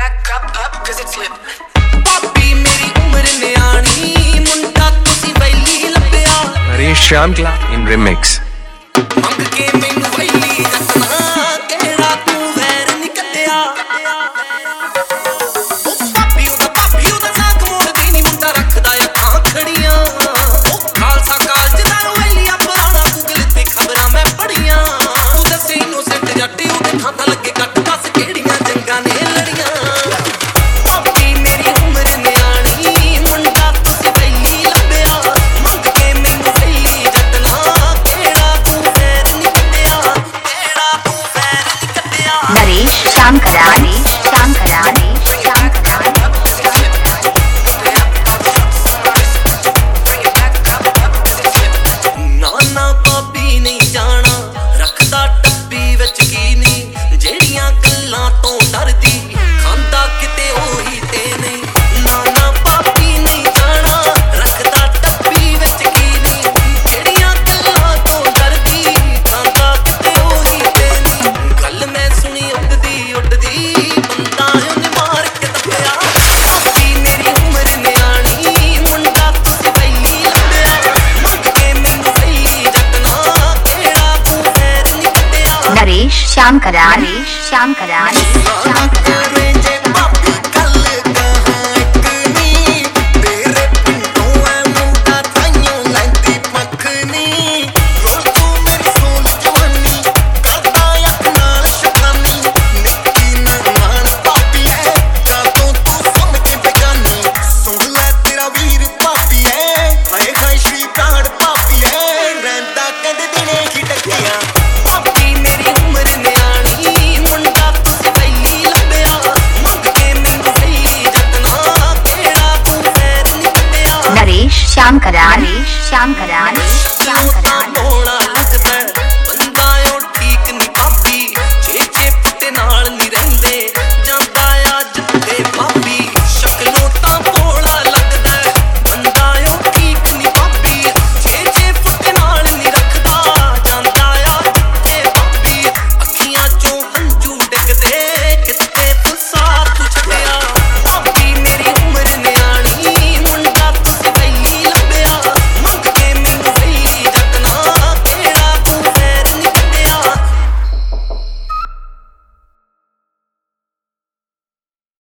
back up cause it's lit पापी मेरी उम्र न्याणी मुंडा तुसी वैली लब्बिया Naresh Shamkla in remix मंग के मैनू वैली जतना केड़ा तू वैर नी कड्डिया पापी ओदा साक मोड़दी नी मुंडा रखदा या तां खड़ियां खालसा कालज दा वैलिया पुराना गूगल ते खबरां मैं पढ़ियां तू दसे इनोसेंट जट्टी ओदे खांदा लगे कट दस केड़ियां जंगां ने लड़ियां नाना पापी नहीं जाना रखदा डब्बी विच की नहीं जेड़ियां गल्लां तो डरदी खांदा किते ओही ते नहीं नाना पापी नहीं जाना रखदा डब्बी विच की नहीं जेड़ियां गल्लां तो डरदी खांदा किते ओही ते नहीं गल मैं सुनी उड़दी बंदा उन्हें मार के दबिया पापी मेरी उम्र न्याणी मुंडा तुसी वैली लब्बिया मंग के मैनू वैली जतना केड़ा तू वैर नी कड्डिया नरेश श्यामकरा श्यामकरा